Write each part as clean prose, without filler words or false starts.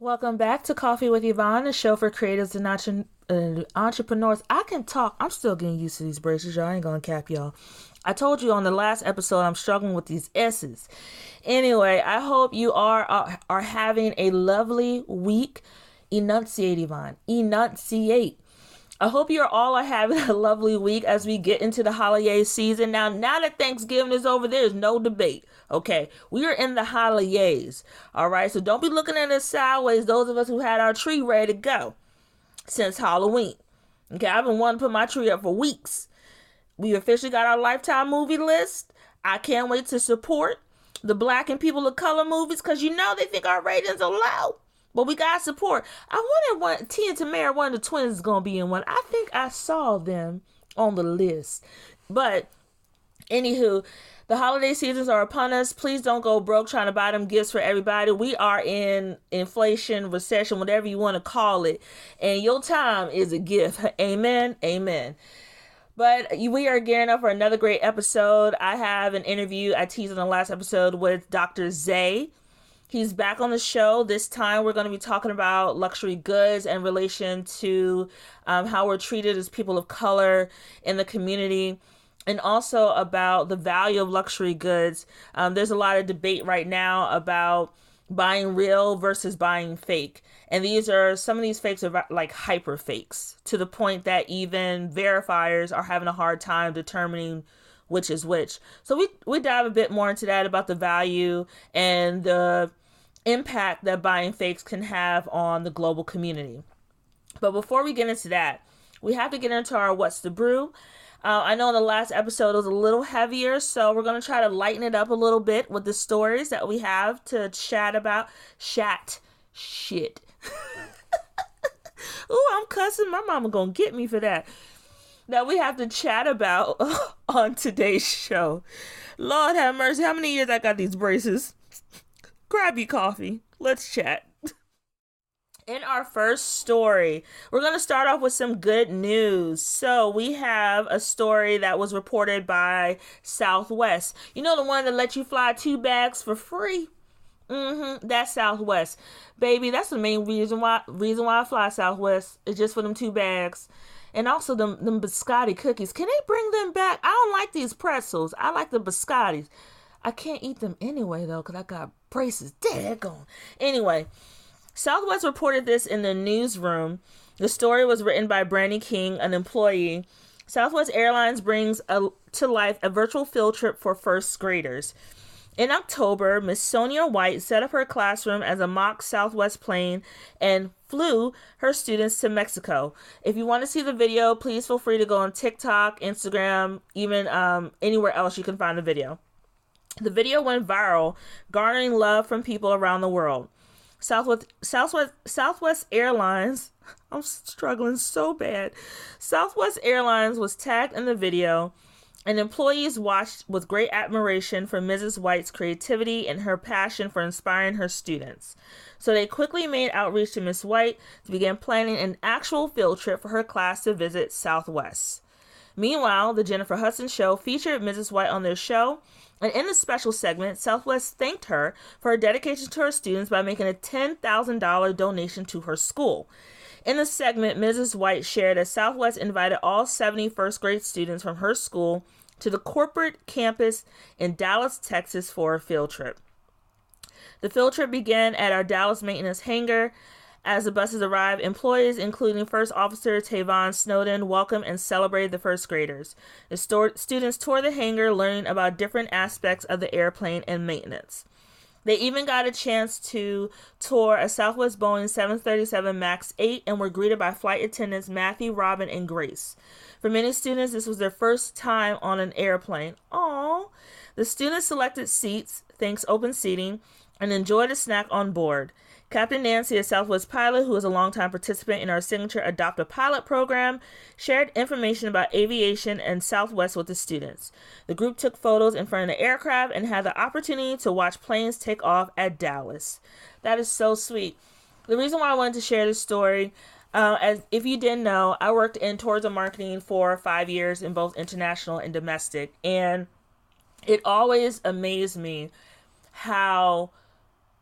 Welcome back to Coffee with Yvonne, a show for creatives and entrepreneurs. I can talk. I'm still getting used to these braces, y'all. I ain't gonna cap y'all. I told you on the last episode I'm struggling with these S's. Anyway, I hope you are having a lovely week. Enunciate, Yvonne. Enunciate. I hope you're all are having a lovely week as we get into the holiday season. Now that Thanksgiving is over, there's no debate. Okay, we are in the holidays. All right, so don't be looking at us sideways. Those of us who had our tree ready to go since Halloween. Okay, I've been wanting to put my tree up for weeks. We officially got our Lifetime movie list. I can't wait to support the Black and people of color movies because they think our ratings are low. But we got support. I wonder what Tia and Tamara, one of the twins, is going to be in one. I think I saw them on the list. But, anywho, the holiday seasons are upon us. Please don't go broke trying to buy them gifts for everybody. We are in inflation, recession, whatever you want to call it. And your time is a gift. Amen. Amen. But we are gearing up for another great episode. I have an interview I teased in the last episode with Dr. Zay. He's back on the show. This time we're going to be talking about luxury goods in relation to how we're treated as people of color in the community, and also about the value of luxury goods. There's a lot of debate right now about buying real versus buying fake. And some of these fakes are like hyper fakes to the point that even verifiers are having a hard time determining which is which. So we dive a bit more into that about the value and the impact that buying fakes can have on the global community. But before we get into that, we have to get into our What's the Brew. I know in the last episode it was a little heavier, so we're going to try to lighten it up a little bit with the stories that we have to chat about. Shit. Ooh, I'm cussing. My mama going to get me for that. That we have to chat about on today's show. Lord have mercy. How many years I got these braces? Grab your coffee. Let's chat. In our first story, we're going to start off with some good news. So we have a story that was reported by Southwest. You know, the one that let you fly 2 bags for free? That's Southwest. Baby, that's the main reason why I fly Southwest. It's just for them 2 bags. And also them biscotti cookies. Can they bring them back? I don't like these pretzels. I like the biscottis. I can't eat them anyway, though, because I got braces. Daggone. Anyway, Southwest reported this in the newsroom. The story was written by Brandy King, an employee. Southwest Airlines brings to life a virtual field trip for first graders. In October, Miss Sonia White set up her classroom as a mock Southwest plane and flew her students to Mexico. If you want to see the video, please feel free to go on TikTok, Instagram, even anywhere else you can find the video. The video went viral, garnering love from people around the world. Southwest Airlines, I'm struggling so bad. Southwest Airlines was tagged in the video, and employees watched with great admiration for Mrs. White's creativity and her passion for inspiring her students. So they quickly made outreach to Miss White to begin planning an actual field trip for her class to visit Southwest. Meanwhile, the Jennifer Hudson Show featured Mrs. White on their show, and in the special segment, Southwest thanked her for her dedication to her students by making a $10,000 donation to her school. In the segment, Mrs. White shared that Southwest invited all 70 first grade students from her school to the corporate campus in Dallas, Texas for a field trip. The field trip began at our Dallas maintenance hangar. As the buses arrived, employees, including First Officer Tavon Snowden, welcomed and celebrated the first graders. The students toured the hangar, learning about different aspects of the airplane and maintenance. They even got a chance to tour a Southwest Boeing 737 MAX 8 and were greeted by flight attendants Matthew, Robin, and Grace. For many students, this was their first time on an airplane. Aww. The students selected seats, thanks open seating, and enjoyed a snack on board. Captain Nancy, a Southwest pilot who is a longtime participant in our signature Adopt a Pilot program, shared information about aviation and Southwest with the students. The group took photos in front of the aircraft and had the opportunity to watch planes take off at Dallas. That is so sweet. The reason why I wanted to share this story, as if you didn't know, I worked in tourism marketing for 5 years in both international and domestic, and it always amazed me how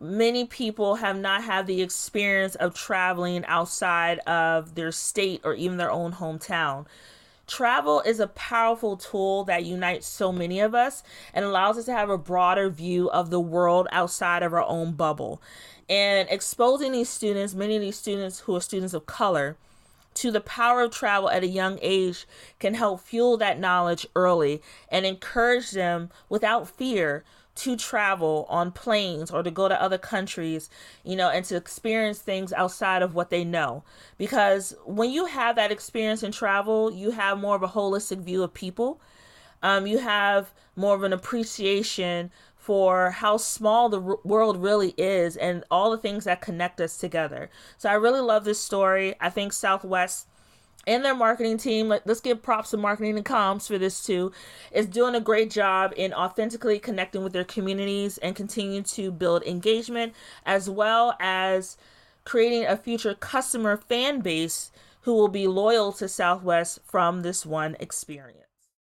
many people have not had the experience of traveling outside of their state or even their own hometown. Travel is a powerful tool that unites so many of us and allows us to have a broader view of the world outside of our own bubble. And exposing these students, many of these students who are students of color, to the power of travel at a young age can help fuel that knowledge early and encourage them without fear to travel on planes or to go to other countries, and to experience things outside of what they know. Because when you have that experience in travel, you have more of a holistic view of people. You have more of an appreciation for how small the world really is and all the things that connect us together. So I really love this story. I think Southwest and their marketing team, let's give props to marketing and comms for this too, is doing a great job in authentically connecting with their communities and continue to build engagement, as well as creating a future customer fan base who will be loyal to Southwest from this one experience.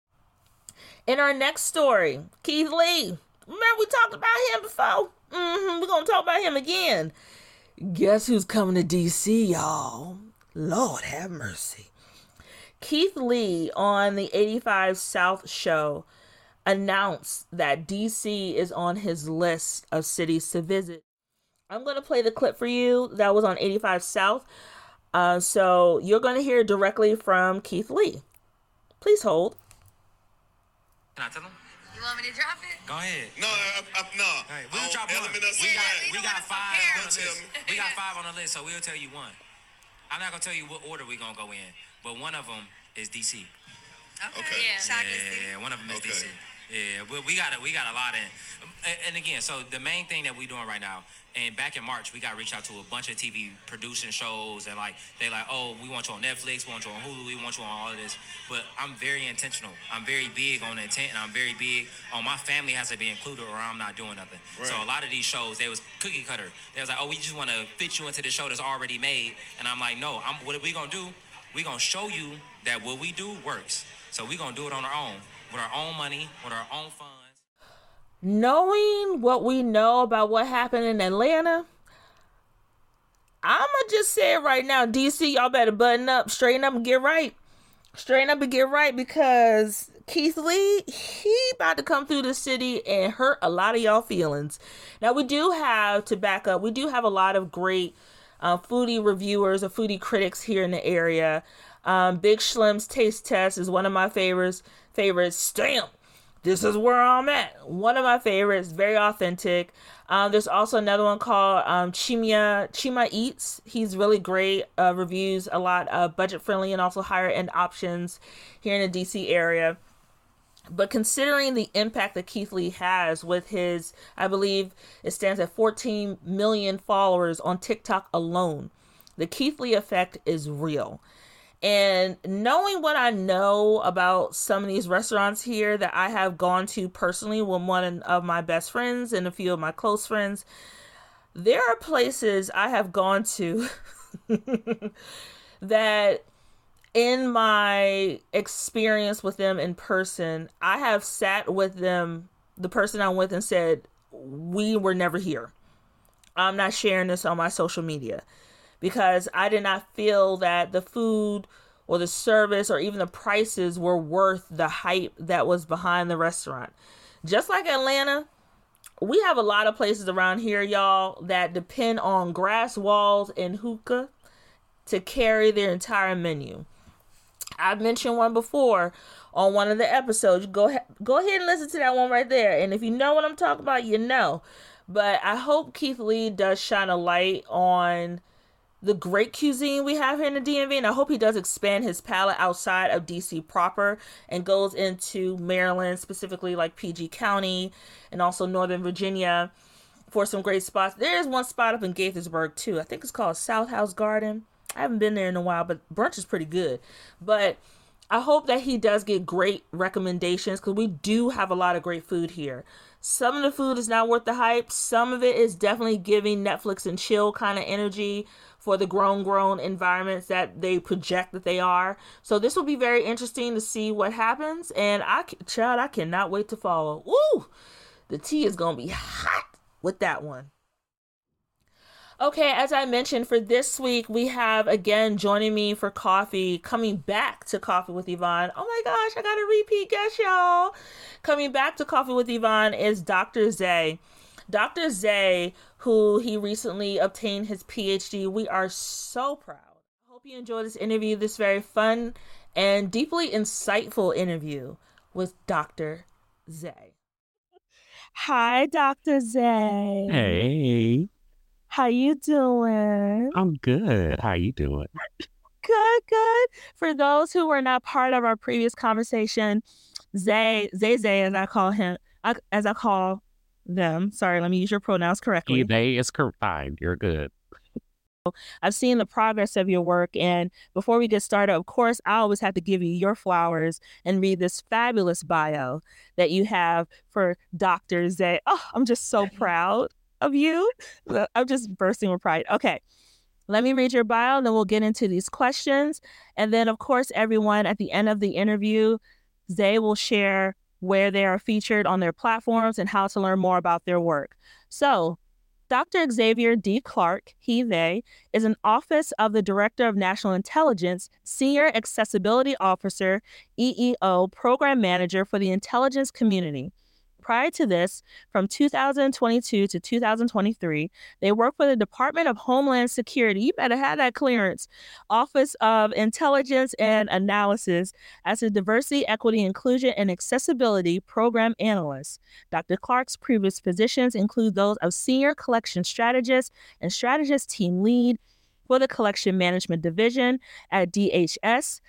In our next story, Keith Lee. Remember we talked about him before? We're going to talk about him again. Guess who's coming to DC, y'all? Lord have mercy. Keith Lee on the 85 South show announced that DC is on his list of cities to visit. I'm going to play the clip for you that was on 85 South. So you're going to hear directly from Keith Lee. Please hold. Can I tell him? You want me to drop it? Go ahead. No. Hey, we'll drop one. We got 5 on the list. We got 5 on the list, so we'll tell you one. I'm not gonna tell you what order we're gonna go in, but one of them is DC. Okay. Yeah, one of them is DC. Yeah, we got a lot in. And again, so the main thing that we're doing right now, and back in March, we got reached out to a bunch of TV producing shows, and they oh, we want you on Netflix, we want you on Hulu, we want you on all of this. But I'm very intentional. I'm very big on the intent, and I'm very big on my family has to be included, or I'm not doing nothing. Right. So a lot of these shows, they was cookie cutter. They was like, oh, we just want to fit you into the show that's already made, and I'm like, no. What are we gonna do? We gonna show you that what we do works. So we gonna do it on our own, with our own money, with our own funds. Knowing what we know about what happened in Atlanta, I'ma just say it right now, DC, y'all better button up, straighten up and get right. Straighten up and get right, because Keith Lee, he about to come through the city and hurt a lot of y'all feelings. Now, we do have, to back up, we do have a lot of great foodie reviewers or foodie critics here in the area. Big Schlimm's Taste Test is one of my favorites. Stamp. This is where I'm at. One of my favorites, very authentic. There's also another one called Chima Eats. He's really great. Reviews a lot of budget friendly and also higher end options here in the DC area. But considering the impact that Keith Lee has with his, I believe it stands at 14 million followers on TikTok alone, the Keith Lee effect is real. And knowing what I know about some of these restaurants here that I have gone to personally with one of my best friends and a few of my close friends, there are places I have gone to that in my experience with them in person, I have sat with them, the person I'm with, and said, we were never here. I'm not sharing this on my social media. Because I did not feel that the food or the service or even the prices were worth the hype that was behind the restaurant. Just like Atlanta, we have a lot of places around here, y'all, that depend on grass walls and hookah to carry their entire menu. I've mentioned one before on one of the episodes. Go ahead and listen to that one right there. And if you know what I'm talking about, you know. But I hope Keith Lee does shine a light on the great cuisine we have here in the DMV, and I hope he does expand his palette outside of DC proper and goes into Maryland, specifically like PG County and also Northern Virginia for some great spots. There is one spot up in Gaithersburg too. I think it's called South House Garden. I haven't been there in a while, but brunch is pretty good. But I hope that he does get great recommendations, because we do have a lot of great food here. Some of the food is not worth the hype. Some of it is definitely giving Netflix and chill kind of energy for the grown environments that they project that they are. So this will be very interesting to see what happens. And I cannot wait to follow. Woo! The tea is going to be hot with that one. Okay, as I mentioned, for this week, we have again joining me for coffee, coming back to Coffee with Yvonne. Oh my gosh, I got a repeat guest, y'all. Coming back to Coffee with Yvonne is Dr. Zay. Dr. Zay, who he recently obtained his PhD. We are so proud. I hope you enjoy this interview, this very fun and deeply insightful interview with Dr. Zay. Hi, Dr. Zay. Hey, How you doing? I'm good. How you doing? Good, good. For those who were not part of our previous conversation, Zay, as I call him, as I call them. Sorry, let me use your pronouns correctly. They is fine. You're good. I've seen the progress of your work, and before we get started, of course, I always have to give you your flowers and read this fabulous bio that you have for Dr. Zay. Oh, I'm just so proud of you. I'm just bursting with pride. Okay. Let me read your bio, then we'll get into these questions. And then, of course, everyone at the end of the interview, Zay will share where they are featured on their platforms and how to learn more about their work. So, Dr. Xavier D. Clark, they, is an Office of the Director of National Intelligence, Senior Accessibility Officer, EEO, Program Manager for the Intelligence Community. Prior to this, from 2022 to 2023, they worked for the Department of Homeland Security. You better have that clearance. Office of Intelligence and Analysis as a Diversity, Equity, Inclusion, and Accessibility Program Analyst. Dr. Clark's previous positions include those of Senior Collection Strategist and Strategist Team Lead for the Collection Management Division at DHS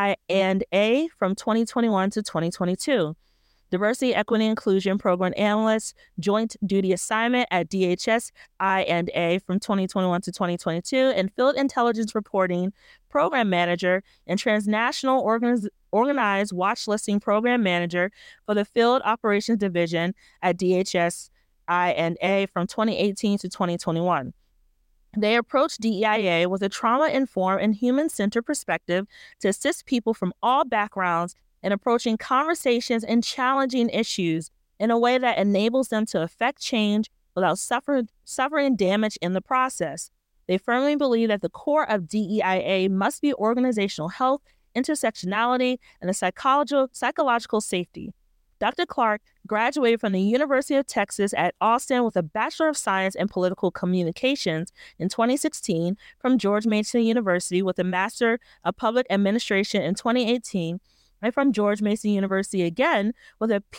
I&A from 2021 to 2022. Diversity, Equity, Inclusion Program Analyst, Joint Duty Assignment at DHS I&A from 2021 to 2022, and Field Intelligence Reporting Program Manager and Transnational Organized Watch Listing Program Manager for the Field Operations Division at DHS I&A from 2018 to 2021. They approach DEIA with a trauma-informed and human-centered perspective to assist people from all backgrounds in approaching conversations and challenging issues in a way that enables them to affect change without suffering damage in the process. They firmly believe that the core of DEIA must be organizational health, intersectionality, and psychological safety. Dr. Clark graduated from the University of Texas at Austin with a Bachelor of Science in Political Communications in 2016 from George Mason University with a Master of Public Administration in 2018, and from George Mason University again with a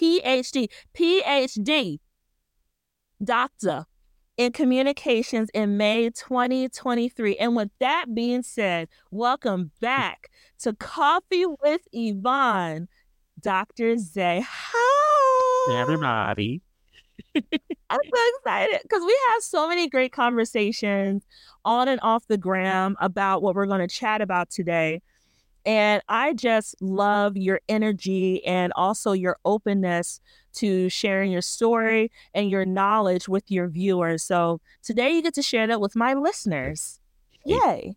PhD, doctor in communications in May 2023. And with that being said, welcome back to Coffee with Yvonne, Dr. Zay. Hi, everybody. I'm so excited because we have so many great conversations on and off the gram about what we're going to chat about today. And I just love your energy and also your openness to sharing your story and your knowledge with your viewers. So today you get to share that with my listeners. Yay.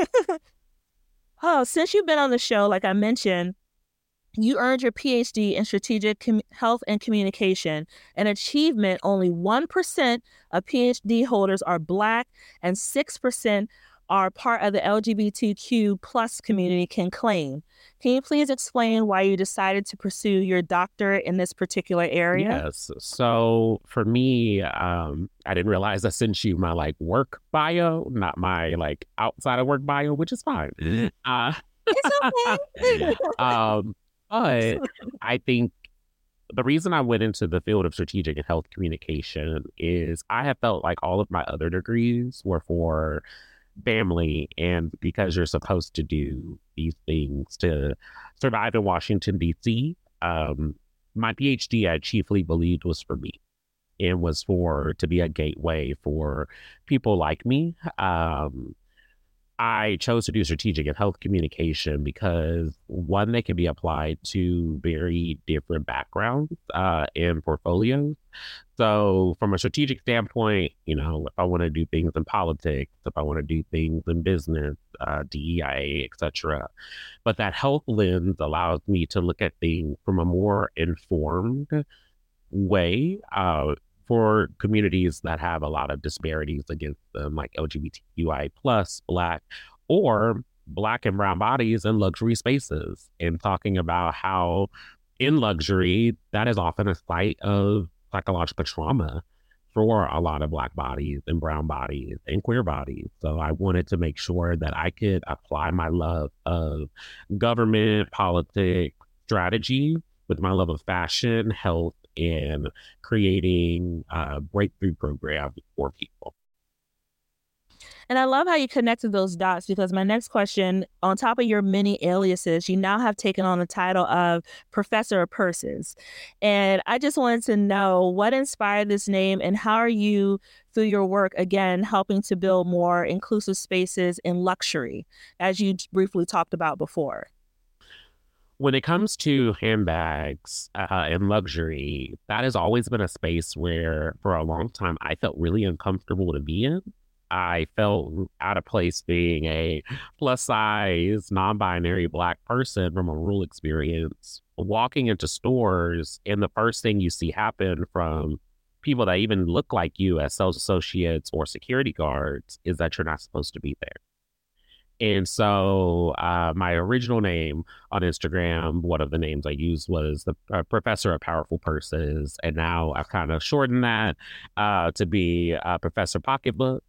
Since you've been on the show, like I mentioned, you earned your PhD in Strategic Health and Communication, an achievement only 1% of PhD holders are Black and 6% are part of the LGBTQ plus community can claim. Can you please explain why you decided to pursue your doctorate in this particular area? Yes. So for me, I didn't realize I sent you my work bio, not my outside of work bio, which is fine. It's okay. But I think the reason I went into the field of strategic and health communication is I have felt like all of my other degrees were for family, and because you're supposed to do these things to survive in Washington, D.C., my PhD I chiefly believed was for me and was to be a gateway for people like me. I chose to do strategic and health communication because, one, they can be applied to very different backgrounds and portfolios. So from a strategic standpoint, if I want to do things in politics, if I want to do things in business, DEI, etc. But that health lens allows me to look at things from a more informed way for communities that have a lot of disparities against them, like LGBTQI plus, Black, or Black and brown bodies in luxury spaces, and talking about how in luxury, that is often a site of psychological trauma for a lot of Black bodies and brown bodies and queer bodies. So I wanted to make sure that I could apply my love of government, politics, strategy with my love of fashion, health, and creating breakthrough programs for people. And I love how you connected those dots, because my next question, on top of your many aliases, you now have taken on the title of Professor of Purses. And I just wanted to know what inspired this name, and how are you, through your work, again, helping to build more inclusive spaces in luxury, as you briefly talked about before? When it comes to handbags and luxury, that has always been a space where, for a long time, I felt really uncomfortable to be in. I felt out of place being a plus size, non-binary Black person from a rural experience, walking into stores, and the first thing you see happen from people that even look like you as sales associates or security guards is that you're not supposed to be there. And so my original name on Instagram, one of the names I used was the Professor of Powerful Purses. And now I've kind of shortened that to be Professor Pocketbook.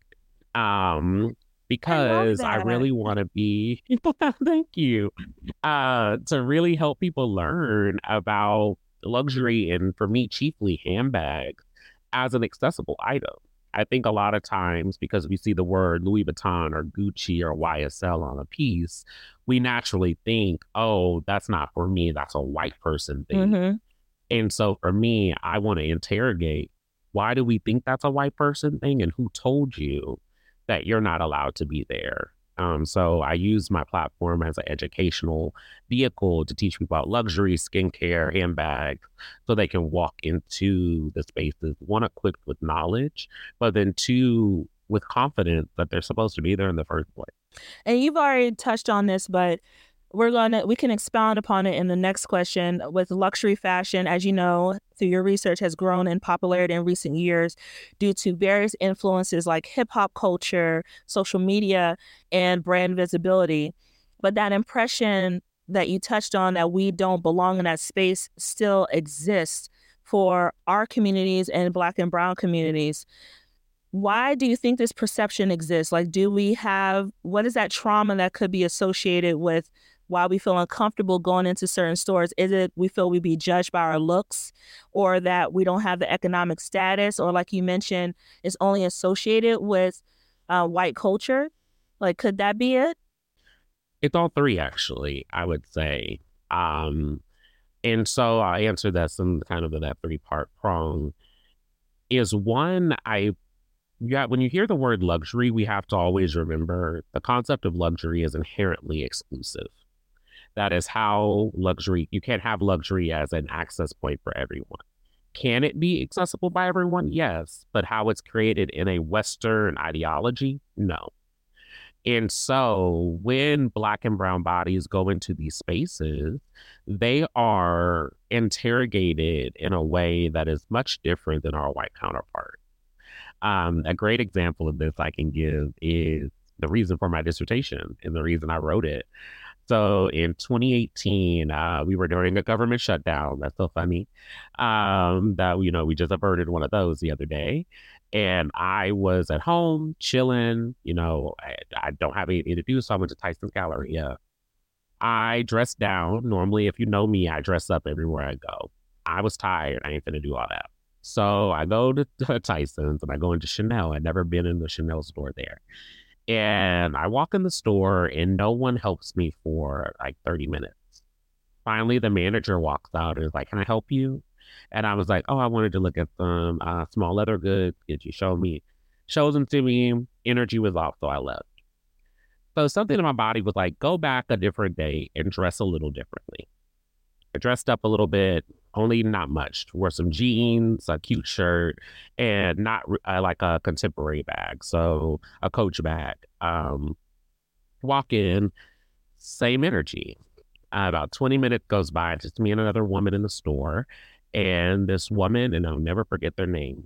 Because I really want to be, thank you, to really help people learn about luxury, and for me, chiefly handbags, as an accessible item. I think a lot of times, because we see the word Louis Vuitton or Gucci or YSL on a piece, we naturally think, oh, that's not for me. That's a white person thing. Mm-hmm. And so for me, I want to interrogate, why do we think that's a white person thing, and who told you that you're not allowed to be there? So I use my platform as an educational vehicle to teach people about luxury, skincare, handbags, so they can walk into the spaces, one, equipped with knowledge, but then two, with confidence that they're supposed to be there in the first place. And you've already touched on this, but we can expound upon it in the next question. With luxury fashion, as you know, through your research, has grown in popularity in recent years due to various influences like hip hop culture, social media, and brand visibility. But that impression that you touched on, that we don't belong in that space, still exists for our communities and Black and brown communities. Why do you think this perception exists? Like, what is that trauma that could be associated with why we feel uncomfortable going into certain stores? Is it we feel we be judged by our looks, or that we don't have the economic status, or like you mentioned, it's only associated with white culture? Like, could that be it? It's all three, actually, I would say. And so I answer that in kind of that three-part prong. Is one, when you hear the word luxury, we have to always remember the concept of luxury is inherently exclusive. That is how you can't have luxury as an access point for everyone. Can it be accessible by everyone? Yes. But how it's created in a Western ideology? No. And so when Black and brown bodies go into these spaces, they are interrogated in a way that is much different than our white counterparts. A great example of this I can give is the reason for my dissertation and the reason I wrote it. So in 2018, we were during a government shutdown. That's so funny. We just averted one of those the other day. And I was at home chilling. I don't have anything to do, so I went to Tyson's Galleria. I dressed down. Normally, if you know me, I dress up everywhere I go. I was tired. I ain't finna do all that. So I go to Tyson's and I go into Chanel. I'd never been in the Chanel store there. And I walk in the store and no one helps me for like 30 minutes. Finally, the manager walks out and is like, "Can I help you?" And I was like, "Oh, I wanted to look at some small leather goods. Could you show me?" Shows them to me. Energy was off, so I left. So something in my body was like, go back a different day and dress a little differently. I dressed up a little bit, only not much. Wore some jeans, a cute shirt, and not like a contemporary bag. So a Coach bag. Walk in, same energy. About 20 minutes goes by, just me and another woman in the store. And this woman, and I'll never forget their name,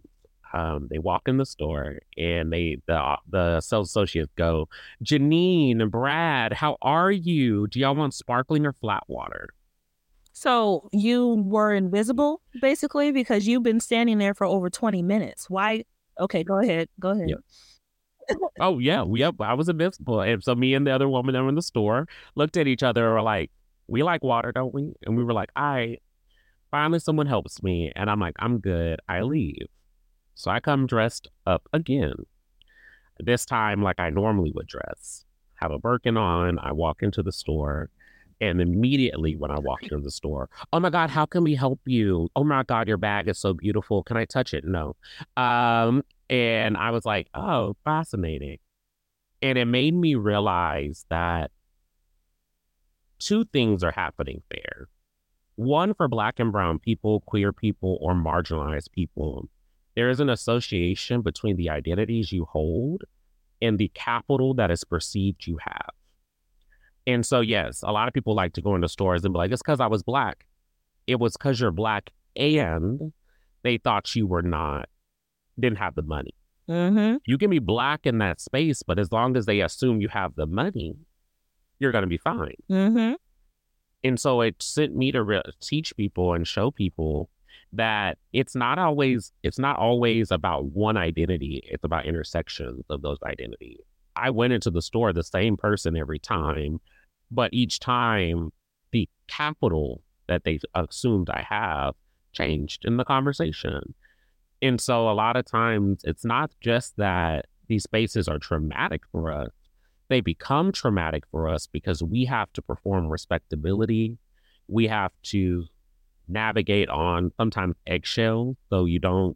They walk in the store and the sales associates go, Janine, Brad, how are you? Do y'all want sparkling or flat water? So you were invisible, basically, because you've been standing there for over 20 minutes. Why? Okay, go ahead. Yep. Oh, yeah. Yep. I was invisible. And so me and the other woman that were in the store looked at each other and were like, we like water, don't we? And we were like, finally someone helps me. And I'm like, I'm good. I leave. So I come dressed up again. This time, like I normally would dress. Have a Birkin on. I walk into the store. And immediately when I walked into the store, oh my God, how can we help you? Oh my God, your bag is so beautiful. Can I touch it? No. And I was like, oh, fascinating. And it made me realize that two things are happening there. One, for Black and brown people, queer people, or marginalized people, there is an association between the identities you hold and the capital that is perceived you have. And so, yes, a lot of people like to go into stores and be like, it's because I was Black. It was because you're Black and they thought you were not, didn't have the money. Mm-hmm. You can be Black in that space, but as long as they assume you have the money, you're going to be fine. Mm-hmm. And so it sent me to teach people and show people that it's not always about one identity. It's about intersections of those identities. I went into the store the same person every time, but each time the capital that they assumed I have changed in the conversation. And so a lot of times it's not just that these spaces are traumatic for us. They become traumatic for us because we have to perform respectability. We have to navigate on sometimes eggshells. So you don't,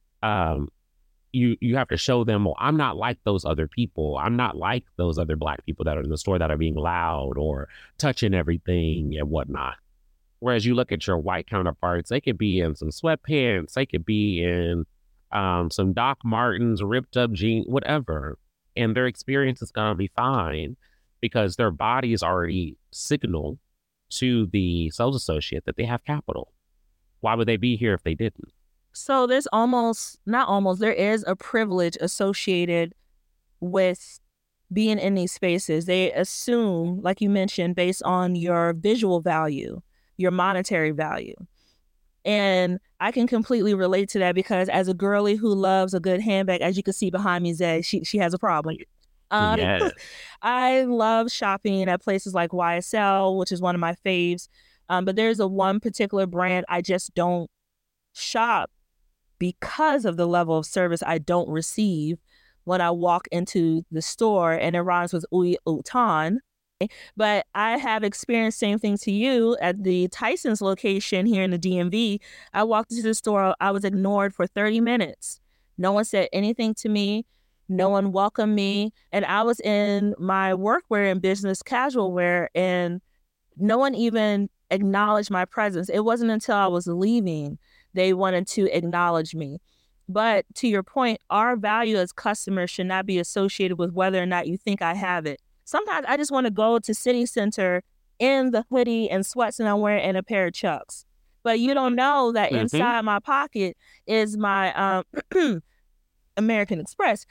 you have to show them, well, I'm not like those other people. I'm not like those other Black people that are in the store that are being loud or touching everything and whatnot. Whereas you look at your white counterparts, they could be in some sweatpants, they could be in some Doc Martens, ripped up jeans, whatever. And their experience is going to be fine because their bodies already signal to the sales associate that they have capital. Why would they be here if they didn't? So there's there is a privilege associated with being in these spaces. They assume, like you mentioned, based on your visual value, your monetary value. And I can completely relate to that because as a girly who loves a good handbag, as you can see behind me, Zay, she has a problem. Yes. I love shopping at places like YSL, which is one of my faves. But there's one particular brand I just don't shop because of the level of service I don't receive when I walk into the store, and it rhymes with Louis Vuitton. But I have experienced same thing to you at the Tyson's location here in the DMV. I walked into the store. I was ignored for 30 minutes. No one said anything to me. No one welcomed me. And I was in my workwear and business casual wear, and no one even acknowledged my presence. It wasn't until I was leaving they wanted to acknowledge me. But to your point, our value as customers should not be associated with whether or not you think I have it. Sometimes I just want to go to City Center in the hoodie and sweats and I'm wearing a pair of Chucks. But you don't know that inside my pocket is my American Express.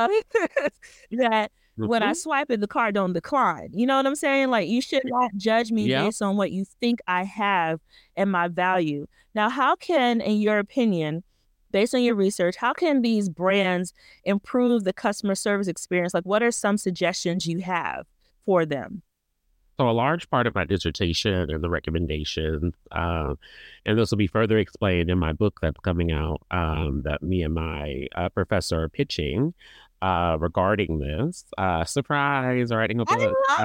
That when I swipe it, the card don't decline. You know what I'm saying? Like, you should not judge me based on what you think I have and my value. Now, how can, in your opinion, based on your research, how can these brands improve the customer service experience? Like, what are some suggestions you have for them? So a large part of my dissertation and the recommendations, and this will be further explained in my book that's coming out that me and my professor are pitching regarding this. Surprise, writing a book.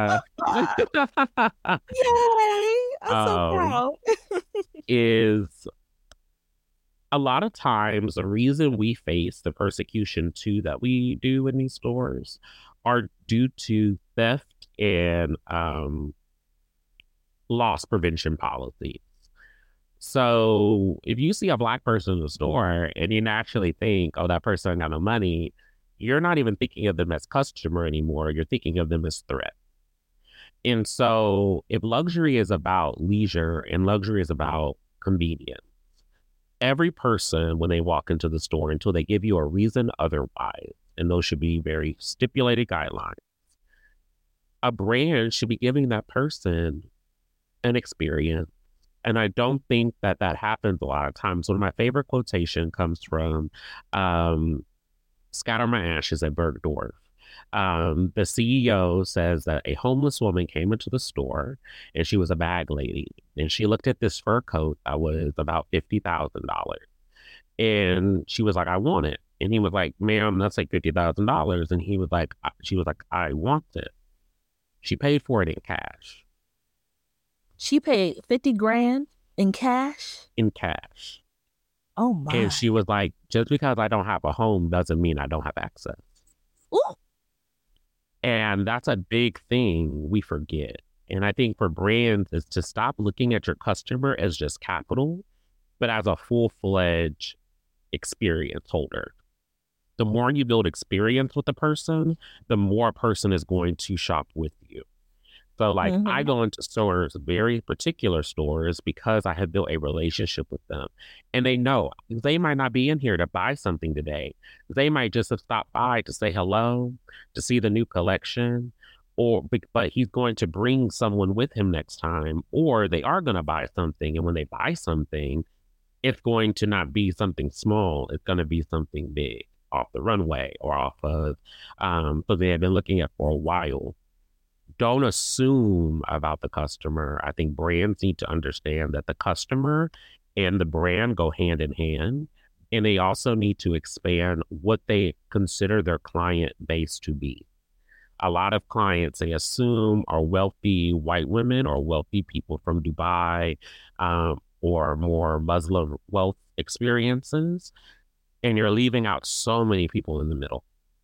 Yay! I'm so proud. Is a lot of times the reason we face the persecution too that we do in these stores are due to theft and loss prevention policies. So if you see a Black person in the store and you naturally think, oh, that person ain't got no money, you're not even thinking of them as customer anymore. You're thinking of them as threat. And so if luxury is about leisure and luxury is about convenience, every person, when they walk into the store, until they give you a reason otherwise, and those should be very stipulated guidelines, a brand should be giving that person an experience. And I don't think that happens a lot of times. One of my favorite quotation comes from Scatter My Ashes at Bergdorf. The CEO says that a homeless woman came into the store and she was a bag lady. And she looked at this fur coat that was about $50,000. And she was like, I want it. And he was like, ma'am, that's like $50,000. And she was like, I want it. She paid for it in cash. She paid 50 grand in cash? In cash. Oh my. And she was like, just because I don't have a home doesn't mean I don't have access. Ooh. And that's a big thing we forget. And I think for brands is to stop looking at your customer as just capital, but as a full-fledged experience holder. The more you build experience with a person, the more a person is going to shop with you. So like I go into stores, very particular stores, because I have built a relationship with them. And they know they might not be in here to buy something today. They might just have stopped by to say hello, to see the new collection, but he's going to bring someone with him next time, or they are going to buy something. And when they buy something, it's going to not be something small. It's going to be something big off the runway or off of something they've been looking at for a while. Don't assume about the customer. I think brands need to understand that the customer and the brand go hand in hand. And they also need to expand what they consider their client base to be. A lot of clients, they assume, are wealthy white women or wealthy people from Dubai or more Muslim wealth experiences. And you're leaving out so many people in the middle.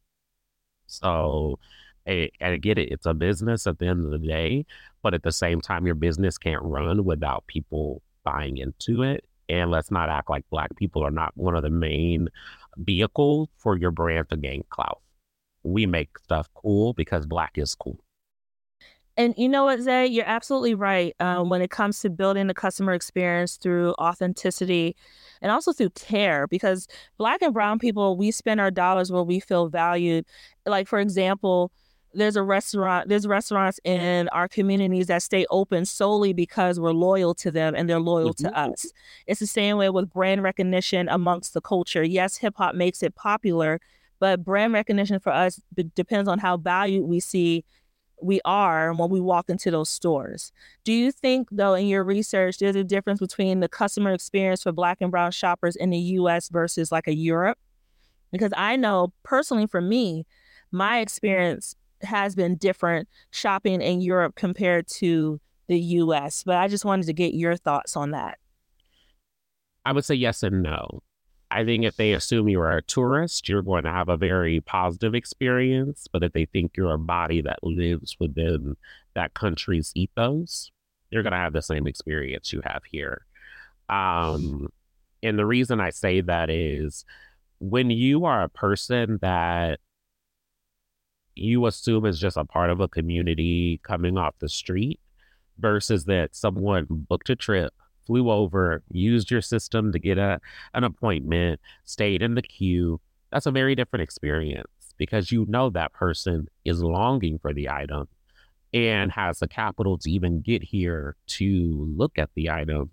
So I get it. It's a business at the end of the day, but at the same time, your business can't run without people buying into it. And let's not act like Black people are not one of the main vehicles for your brand to gain clout. We make stuff cool because Black is cool. And you know what, Zay? You're absolutely right when it comes to building the customer experience through authenticity and also through care, because Black and brown people, we spend our dollars where we feel valued. Like, for example, there's restaurants in our communities that stay open solely because we're loyal to them and they're loyal to us. It's the same way with brand recognition amongst the culture. Yes, hip hop makes it popular, but brand recognition for us depends on how valued we are when we walk into those stores. Do you think, though, in your research, there's a difference between the customer experience for Black and brown shoppers in the U.S. versus like a Europe? Because I know personally for me, my experience has been different shopping in Europe compared to the U.S., but I just wanted to get your thoughts on that. I would say yes and no. I think if they assume you are a tourist, you're going to have a very positive experience. But if they think you're a body that lives within that country's ethos, you're going to have the same experience you have here. And the reason I say that is when you are a person that you assume is just a part of a community coming off the street versus that someone booked a trip, flew over, used your system to get an appointment, stayed in the queue. That's a very different experience because you know that person is longing for the item and has the capital to even get here to look at the item,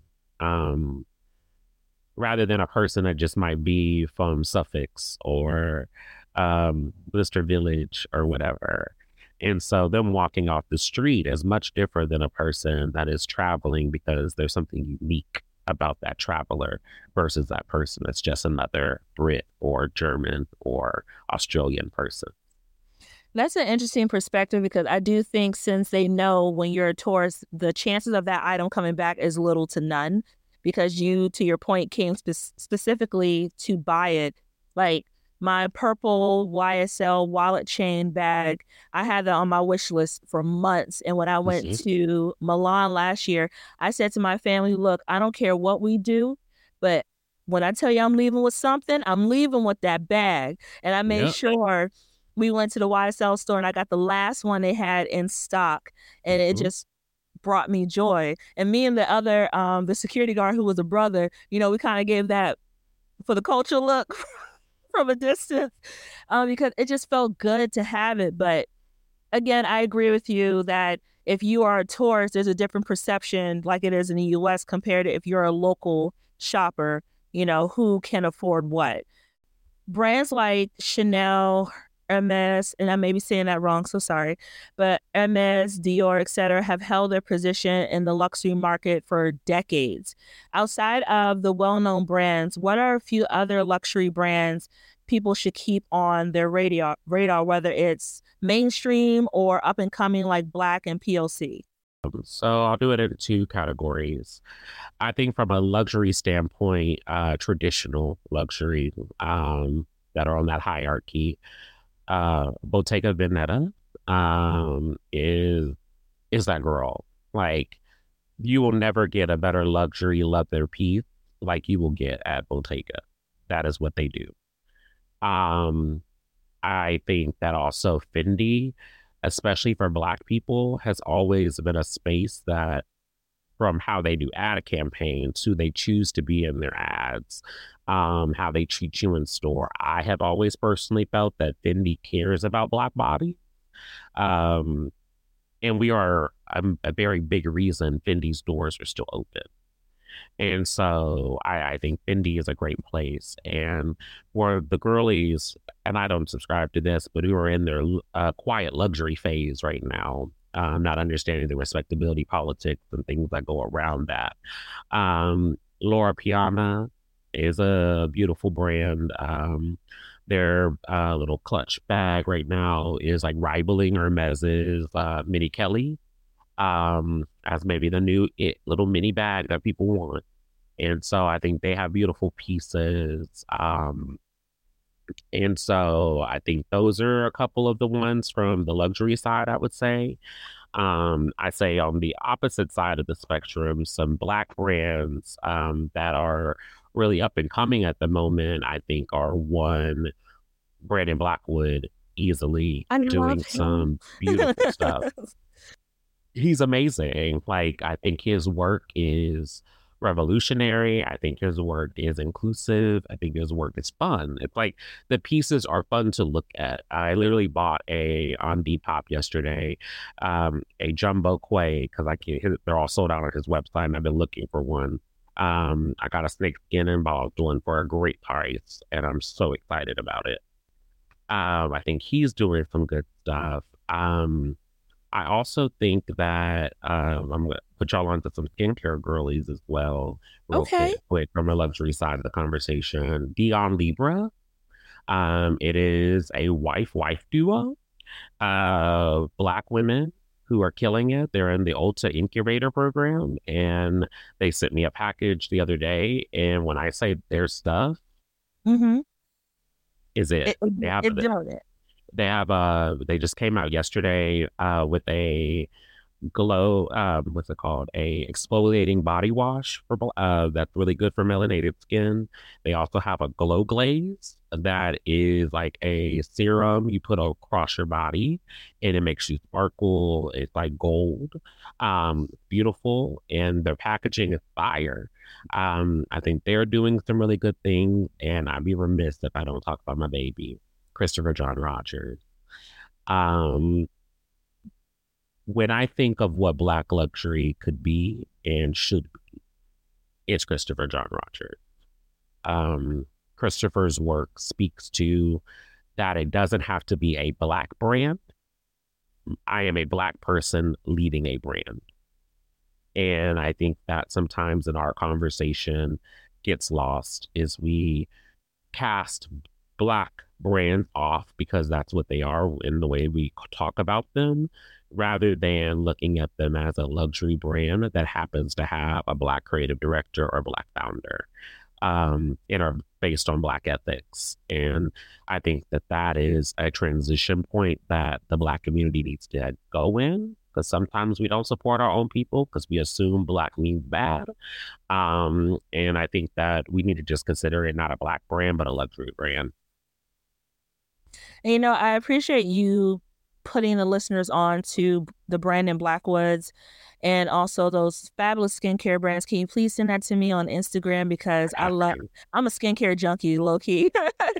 rather than a person that just might be from Suffolk or Worcester Village or whatever. And so them walking off the street is much different than a person that is traveling because there's something unique about that traveler versus that person that's just another Brit or German or Australian person. That's an interesting perspective because I do think since they know when you're a tourist, the chances of that item coming back is little to none because you, to your point, came specifically to buy it. Like, my purple YSL wallet chain bag, I had that on my wish list for months. And when I went to Milan last year, I said to my family, look, I don't care what we do, but when I tell you I'm leaving with something, I'm leaving with that bag. And I made sure we went to the YSL store and I got the last one they had in stock. And it just brought me joy. And me and the other, the security guard who was a brother, we kind of gave that for the culture look from a distance, because it just felt good to have it. But again, I agree with you that if you are a tourist, there's a different perception like it is in the U.S. compared to if you're a local shopper, who can afford what. Brands like Chanel, Hermes, and I may be saying that wrong, so sorry, but Hermes, Dior, etc., have held their position in the luxury market for decades. Outside of the well-known brands, what are a few other luxury brands people should keep on their radar, whether it's mainstream or up and coming like Black and POC? So I'll do it in two categories. I think from a luxury standpoint, traditional luxury that are on that hierarchy, Bottega Veneta is that girl. Like, you will never get a better luxury leather piece like you will get at Bottega. That is what they do. I think that also Fendi, especially for Black people, has always been a space that, from how they do ad campaigns, who they choose to be in their ads, how they treat you in store. I have always personally felt that Fendi cares about Black body. And we are a very big reason Fendi's doors are still open. And so I think Fendi is a great place. And for the girlies, and I don't subscribe to this, but who are in their quiet luxury phase right now, not understanding the respectability politics and things that go around that. Laura Piana is a beautiful brand. Their little clutch bag right now is like rivaling Hermes's Minnie Kelly as maybe the new little mini bag that people want. And so I think they have beautiful pieces. And so I think those are a couple of the ones from the luxury side, I would say. I say on the opposite side of the spectrum, some Black brands that are really up and coming at the moment, I think are one, Brandon Blackwood, easily doing some beautiful stuff. He's amazing. Like, I think his work is revolutionary. I think his work is inclusive. I think his work is fun. It's like the pieces are fun to look at. I literally bought on Depop yesterday, a jumbo quay, because they're all sold out on his website, and I've been looking for one. I got a snakeskin and ball doing for a great price, and I'm so excited about it. I think he's doing some good stuff. I also think that I'm going to put y'all onto some skincare girlies as well. Real quick from a luxury side of the conversation. Dion Libra. It is a wife duo. Black women who are killing it. They're in the Ulta Incubator program, and they sent me a package the other day. And when I say their stuff, is it? They have it. They just came out yesterday with a glow, what's it called? A exfoliating body wash for that's really good for melanated skin. They also have a glow glaze that is like a serum you put across your body, and it makes you sparkle. It's like gold, beautiful, and their packaging is fire. I think they're doing some really good things, and I'd be remiss if I don't talk about my baby, Christopher John Rogers. When I think of what Black luxury could be and should be, it's Christopher John Rogers. Christopher's work speaks to that it doesn't have to be a Black brand. I am a Black person leading a brand. And I think that sometimes in our conversation gets lost is we cast Black brands off because that's what they are in the way we talk about them, rather than looking at them as a luxury brand that happens to have a Black creative director or Black founder, and are based on Black ethics. And I think that is a transition point that the Black community needs to go in, because sometimes we don't support our own people because we assume Black means bad. And I think that we need to just consider it not a Black brand, but a luxury brand. And, I appreciate you putting the listeners on to the Brandon Blackwoods and also those fabulous skincare brands. Can you please send that to me on Instagram, because I'm a skincare junkie, low key.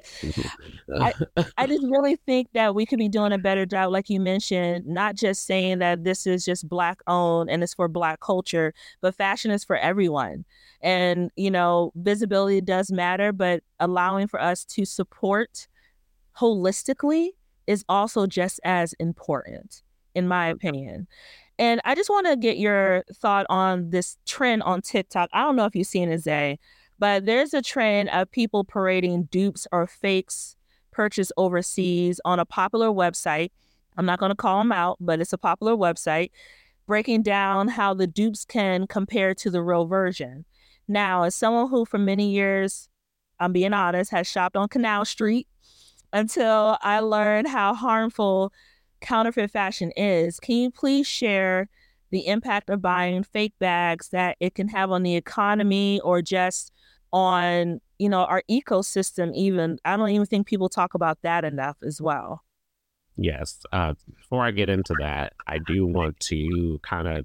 I just really think that we could be doing a better job, like you mentioned, not just saying that this is just Black owned and it's for Black culture, but fashion is for everyone. And, visibility does matter, but allowing for us to support holistically is also just as important, in my opinion. And I just want to get your thought on this trend on TikTok. I don't know if you've seen it, Zay, but there's a trend of people parading dupes or fakes purchased overseas on a popular website. I'm not going to call them out, but it's a popular website, breaking down how the dupes can compare to the real version. Now, as someone who for many years, I'm being honest, has shopped on Canal Street until I learned how harmful counterfeit fashion is, can you please share the impact of buying fake bags that it can have on the economy or just on, our ecosystem even? I don't even think people talk about that enough as well. Yes. Before I get into that, I do want to kind of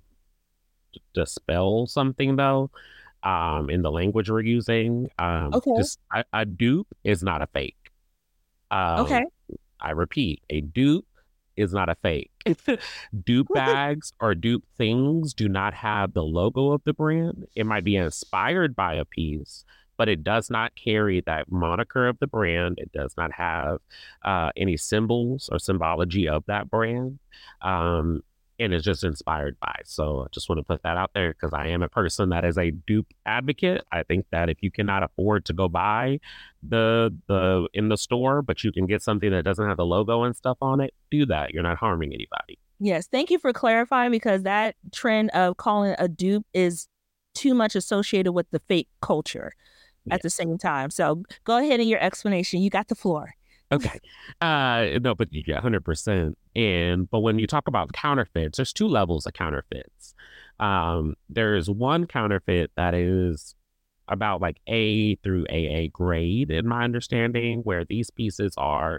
dispel something, though, in the language we're using. Okay. A dupe is not a fake. Okay. I repeat, a dupe is not a fake. Dupe bags or dupe things do not have the logo of the brand. It might be inspired by a piece, but it does not carry that moniker of the brand. It does not have any symbols or symbology of that brand. And it's just inspired by. So I just want to put that out there because I am a person that is a dupe advocate. I think that if you cannot afford to go buy the in the store, but you can get something that doesn't have the logo and stuff on it, do that. You're not harming anybody. Yes, thank you for clarifying, because that trend of calling it a dupe is too much associated with the fake culture at the same time. So go ahead in your explanation. You got the floor. Okay. No, but yeah, 100%. But when you talk about counterfeits, there's two levels of counterfeits. There's one counterfeit that is about like A through AA grade, in my understanding, where these pieces are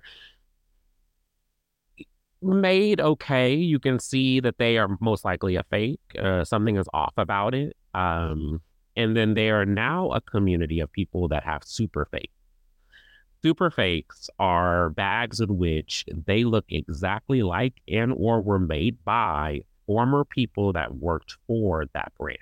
made okay. You can see that they are most likely a fake. Something is off about it. And then there are now a community of people that have super fake. Super fakes are bags in which they look exactly like and or were made by former people that worked for that brand.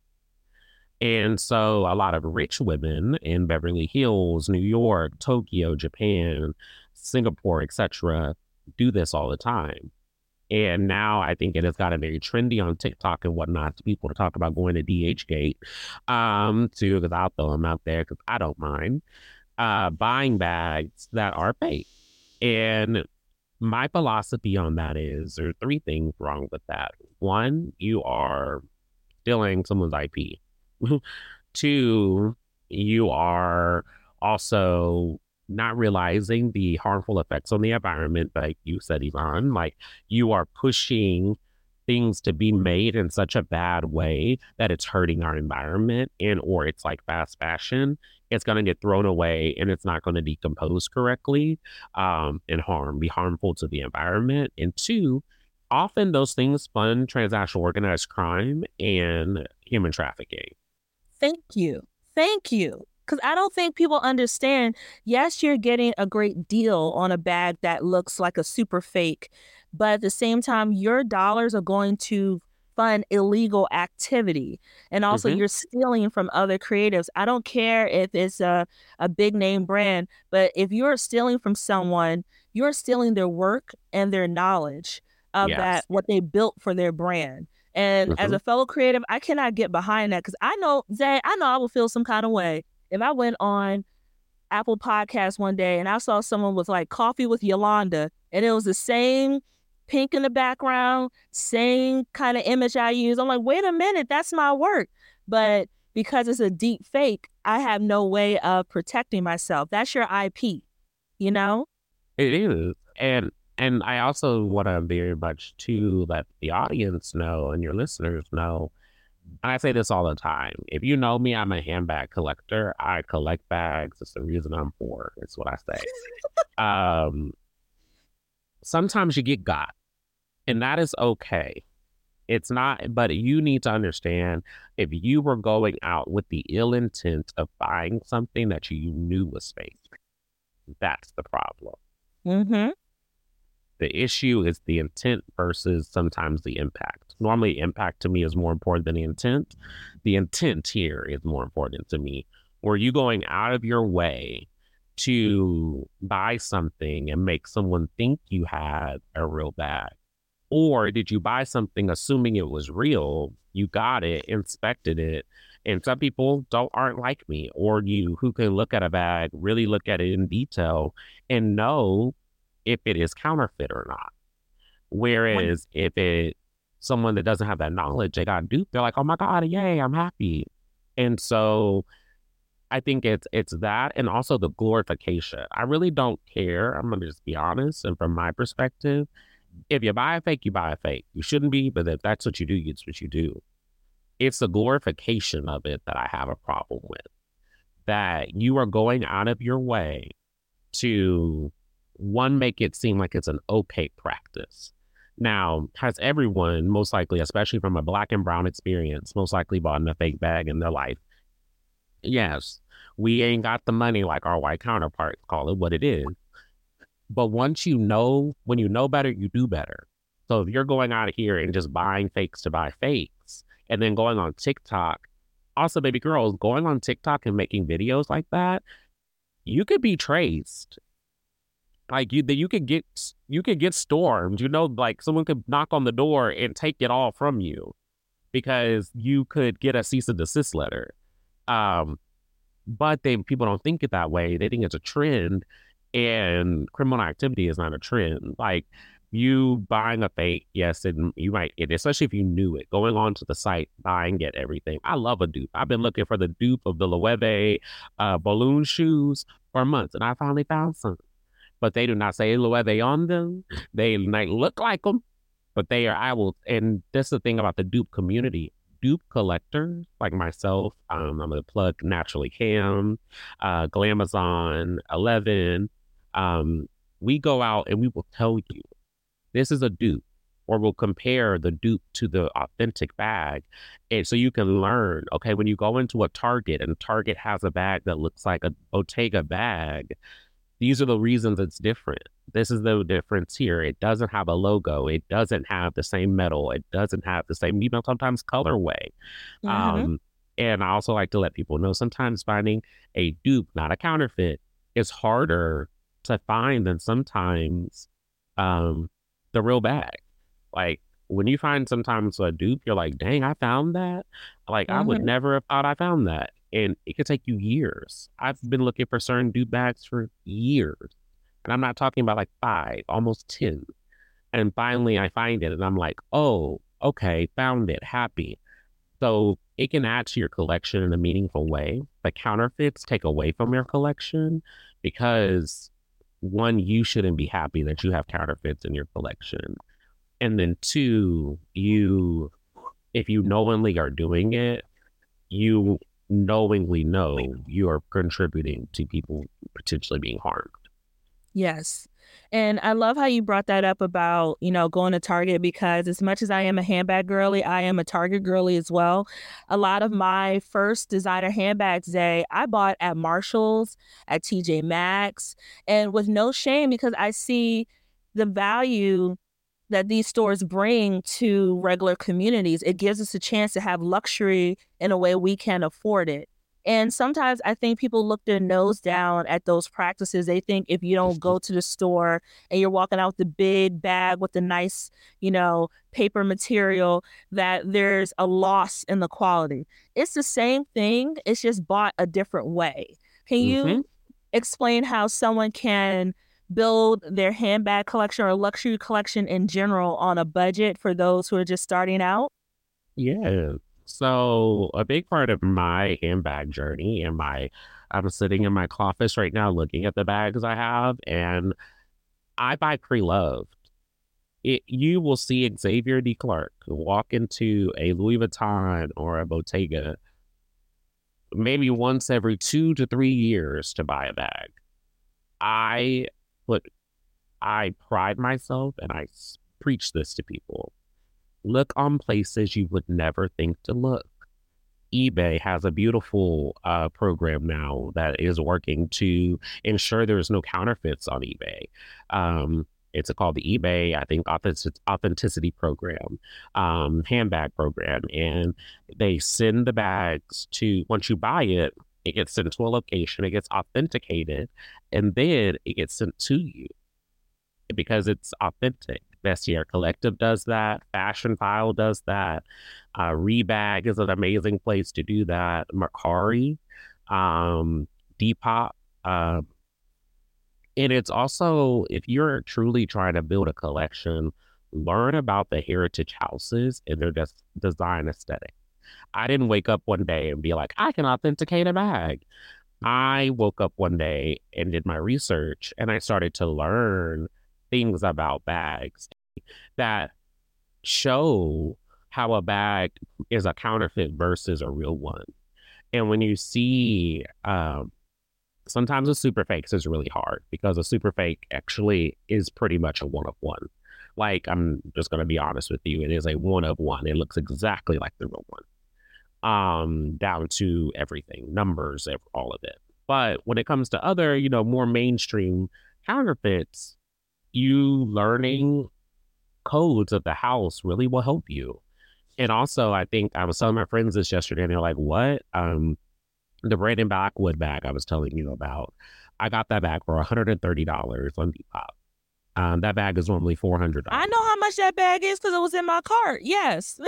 And so a lot of rich women in Beverly Hills, New York, Tokyo, Japan, Singapore, etc., do this all the time. And now I think it has gotten very trendy on TikTok and whatnot to people to talk about going to DHgate, too, because I'll throw them out there because I don't mind. Buying bags that are fake. And my philosophy on that is there are three things wrong with that. One, you are stealing someone's IP. Two, you are also not realizing the harmful effects on the environment, like you said, Yvonne. Like, you are pushing things to be made in such a bad way that it's hurting our environment, and or it's like fast fashion. It's going to get thrown away and it's not going to decompose correctly, and be harmful to the environment. And two, often those things fund transnational organized crime and human trafficking. Thank you. Because I don't think people understand, yes, you're getting a great deal on a bag that looks like a super fake, but at the same time, your dollars are going to fund illegal activity. And also you're stealing from other creatives. I don't care if it's a big name brand, but if you're stealing from someone, you're stealing their work and their knowledge of that, what they built for their brand. And as a fellow creative, I cannot get behind that, because I know, Zay, I will feel some kind of way if I went on Apple Podcasts one day and I saw someone with like Coffee with Yolanda, and it was the same pink in the background, same kind of image I use. I'm like, wait a minute, that's my work. But because it's a deep fake, I have no way of protecting myself. That's your IP, you know? It is. And I also want to very much to let the audience know and your listeners know, and I say this all the time, if you know me, I'm a handbag collector. I collect bags. It's the reason I'm poor. It's what I say. Sometimes you get got, and that is okay. It's not, but you need to understand, if you were going out with the ill intent of buying something that you knew was fake, that's the problem. Mm-hmm. The issue is the intent versus sometimes the impact. Normally, impact to me is more important than the intent. The intent here is more important to me. Were you going out of your way to buy something and make someone think you had a real bag? Or did you buy something assuming it was real? You got it, inspected it, and some people aren't like me, or you who can look at a bag, really look at it in detail, and know if it is counterfeit or not. Whereas if it someone that doesn't have that knowledge, they got duped, they're like, oh my God, yay, I'm happy. And so I think it's that, and also the glorification. I really don't care. I'm gonna just be honest, and from my perspective, if you buy a fake, you buy a fake. You shouldn't be, but if that's what you do, it's what you do. It's the glorification of it that I have a problem with. That you are going out of your way to, one, make it seem like it's an opaque practice. Now, has everyone, most likely, especially from a Black and brown experience, most likely bought a fake bag in their life? Yes. We ain't got the money like our white counterparts, call it what it is. But once you know, when you know better, you do better. So if you're going out of here and just buying fakes to buy fakes, and then going on TikTok, also, baby girls, going on TikTok and making videos like that, you could be traced. Like you could get stormed. Like someone could knock on the door and take it all from you because you could get a cease and desist letter. But people don't think it that way. They think it's a trend, and criminal activity is not a trend. Like you buying a fake, yes, and you might, especially if you knew it, going onto the site, buying it, everything. I love a dupe. I've been looking for the dupe of the Loewe balloon shoes for months, and I finally found some. But they do not say Loewe on them. They might look like them, but they are, and that's the thing about the dupe community. Dupe collectors like myself, I'm going to plug Naturally Cam, Glamazon, 11. We go out and we will tell you, this is a dupe, or we'll compare the dupe to the authentic bag. And so you can learn, okay, when you go into a Target and Target has a bag that looks like a Bottega bag, these are the reasons it's different. This is the difference here. It doesn't have a logo. It doesn't have the same metal. It doesn't have the same, sometimes colorway. Mm-hmm. And I also like to let people know, sometimes finding a dupe, not a counterfeit, is harder to find than sometimes the real bag. Like when you find sometimes a dupe, you're like, dang, I found that. Like I would never have thought I found that. And it could take you years. I've been looking for certain dupe bags for years. And I'm not talking about like 5, almost 10. And finally I find it and I'm like, oh, okay, found it, happy. So it can add to your collection in a meaningful way. The counterfeits take away from your collection because, one, you shouldn't be happy that you have counterfeits in your collection. And then 2, if you knowingly are doing it, you knowingly know you are contributing to people potentially being harmed. Yes. And I love how you brought that up about, going to Target, because as much as I am a handbag girly, I am a Target girly as well. A lot of my first designer handbags I bought at Marshall's, at TJ Maxx, and with no shame, because I see the value that these stores bring to regular communities. It gives us a chance to have luxury in a way we can't afford it. And sometimes I think people look their nose down at those practices. They think if you don't go to the store and you're walking out with the big bag with the nice, paper material, that there's a loss in the quality. It's the same thing. It's just bought a different way. Can you explain how someone can build their handbag collection or luxury collection in general on a budget for those who are just starting out? Yeah. So a big part of my handbag journey, and I'm sitting in my office right now looking at the bags I have, and I buy pre-loved. You will see Xavier D. Clark walk into a Louis Vuitton or a Bottega maybe once every 2 to 3 years to buy a bag. I pride myself, and I preach this to people. look on places you would never think to look. eBay has a beautiful program now that is working to ensure there's no counterfeits on eBay. It's called the eBay, I think, authenticity program, handbag program. And they send the bags to, once you buy it, it gets sent to a location, it gets authenticated, and then it gets sent to you because it's authentic. Vestiaire Collective does that. Fashion File does that. Rebag is an amazing place to do that. Mercari, Depop. And it's also, if you're truly trying to build a collection, learn about the heritage houses and their design aesthetic. I didn't wake up one day and be like, I can authenticate a bag. I woke up one day and did my research, and I started to learn things about bags that show how a bag is a counterfeit versus a real one. And when you see, sometimes a super fake is really hard because a super fake actually is pretty much a one of one. Like, I'm just going to be honest with you. It is a one of one. It looks exactly like the real one, down to everything, numbers, all of it. But when it comes to other, more mainstream counterfeits, you learning codes of the house really will help you. And also, I think I was telling my friends this yesterday, and they're like, what? The Brandon Blackwood bag I was telling you about, I got that bag for $130 on Depop. That bag is normally $400. I know how much that bag is because it was in my cart. Yes.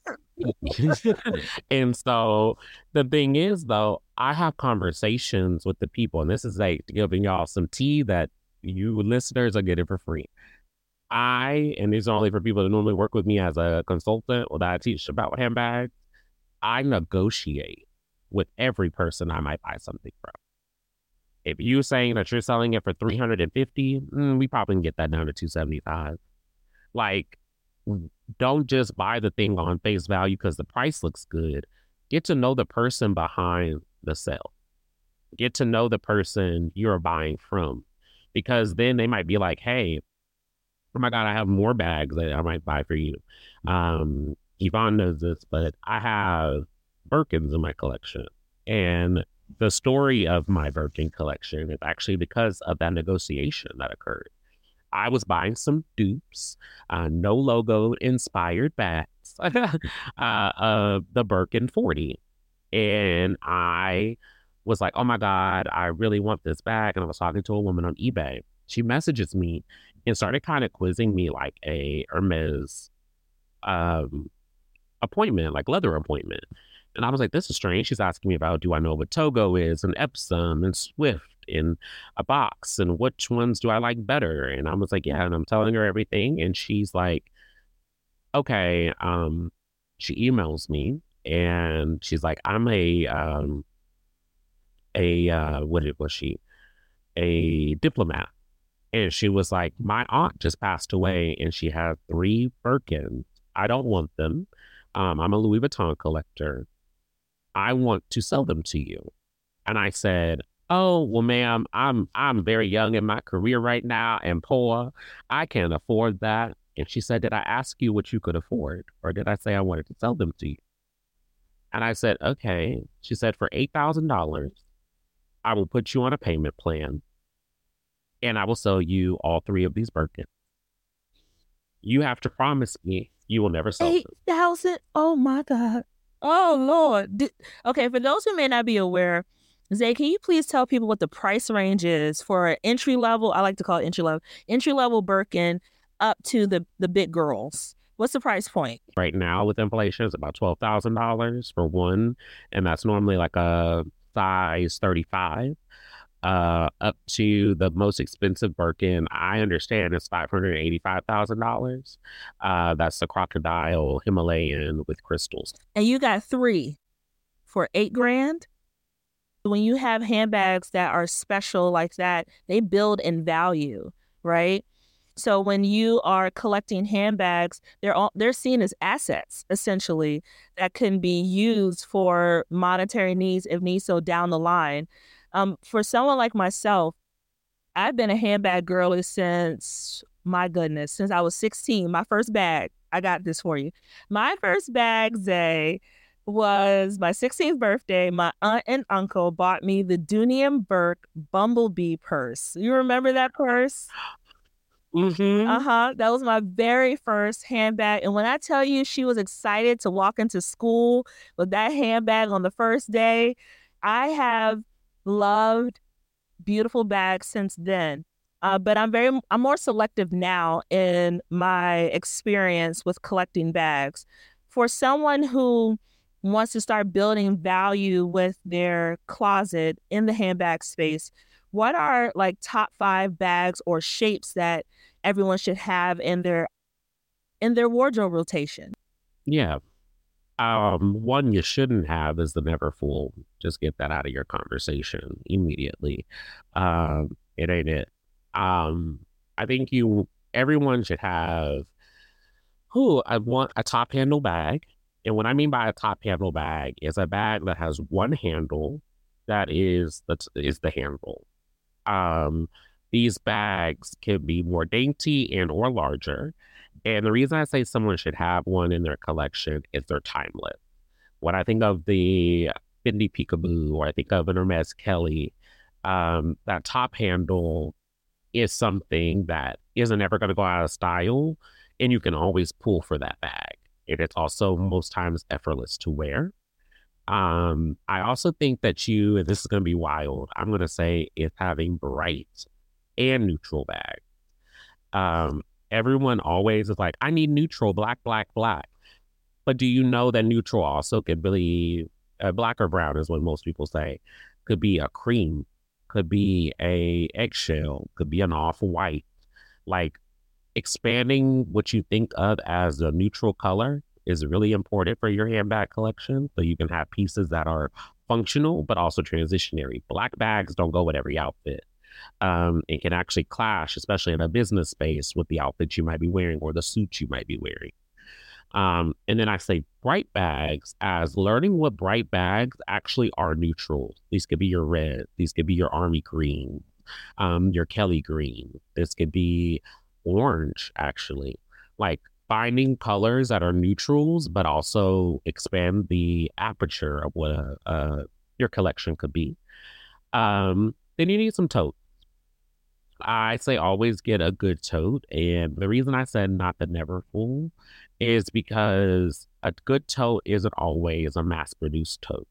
And so the thing is, though, I have conversations with the people, and this is like giving y'all some tea that you listeners are getting for free. And these are only for people that normally work with me as a consultant or that I teach about handbags. I negotiate with every person I might buy something from. If you're saying that you're selling it for $350, we probably can get that down to $275. Like, don't just buy the thing on face value because the price looks good. Get to know the person behind the sale. Get to know the person you're buying from. Because then they might be like, hey, oh my God, I have more bags that I might buy for you. Yvonne knows this, but I have Birkins in my collection. And the story of my Birkin collection is actually because of that negotiation that occurred. I was buying some dupes, no logo inspired bags, the Birkin 40. And I was like, oh my God, I really want this bag. And I was talking to a woman on eBay. She messages me and started kind of quizzing me like a Hermes appointment, like leather appointment. And I was like, this is strange. She's asking me about, do I know what Togo is and Epsom and Swift and a box and which ones do I like better? And I was like, yeah. And I'm telling her everything. And she's like, okay. She emails me and she's like, I'm a diplomat. And she was like, my aunt just passed away and she had 3 Birkins. I don't want them. I'm a Louis Vuitton collector. I want to sell them to you. And I said, oh, well, ma'am, I'm very young in my career right now and poor. I can't afford that. And she said, did I ask you what you could afford? Or did I say I wanted to sell them to you? And I said, okay. She said, for $8,000, I will put you on a payment plan and I will sell you all 3 of these Birkins. You have to promise me you will never sell them. 8,000? Oh my God. Oh Lord. Okay, for those who may not be aware, Zay, can you please tell people what the price range is for an entry level? I like to call it entry level Birkin up to the big girls. What's the price point? Right now with inflation, it's about $12,000 for one, and that's normally like a size 35. Up to the most expensive Birkin, I understand, is $585,000. That's the crocodile Himalayan with crystals. And you got 3 for $8,000. When you have handbags that are special like that, they build in value, right? So when you are collecting handbags, they're seen as assets, essentially, that can be used for monetary needs if need so down the line. For someone like myself, I've been a handbag girly since, my goodness, since I was 16. My first bag, I got this for you. My first bag, Zay, was my 16th birthday. My aunt and uncle bought me the Dooney and Burke Bumblebee purse. You remember that purse? Mm-hmm. That was my very first handbag. And when I tell you she was excited to walk into school with that handbag on the first day, I have loved beautiful bags since then. But I'm more selective now in my experience with collecting bags. For someone who wants to start building value with their closet in the handbag space, what are like top 5 bags or shapes that everyone should have in their wardrobe rotation? Yeah. One you shouldn't have is the Never Full. Just get that out of your conversation immediately. It ain't it. I think everyone should have I want a top handle bag. And what I mean by a top handle bag is a bag that has one handle that is the handle. These bags can be more dainty and or larger. And the reason I say someone should have one in their collection is they're timeless. When I think of the Fendi Peekaboo or I think of an Hermes Kelly, that top handle is something that isn't ever going to go out of style, and you can always pull for that bag. And it's also most times effortless to wear. I also think that and this is going to be wild, I'm going to say it's having bright and neutral bags. Everyone always is like, I need neutral, black, black, black. But do you know that neutral also could be black or brown is what most people say, could be a cream, could be a eggshell, could be an off-white. Like expanding what you think of as a neutral color is really important for your handbag collection. So you can have pieces that are functional, but also transitionary. Black bags don't go with every outfit. It can actually clash, especially in a business space, with the outfit you might be wearing or the suit you might be wearing. And then I say bright bags as learning what bright bags actually are neutral. These could be your red. These could be your army green, your Kelly green. This could be orange, actually. Like finding colors that are neutrals, but also expand the aperture of what your collection could be. Then you need some totes. I say always get a good tote. And the reason I said not the Never Full is because a good tote isn't always a mass-produced tote.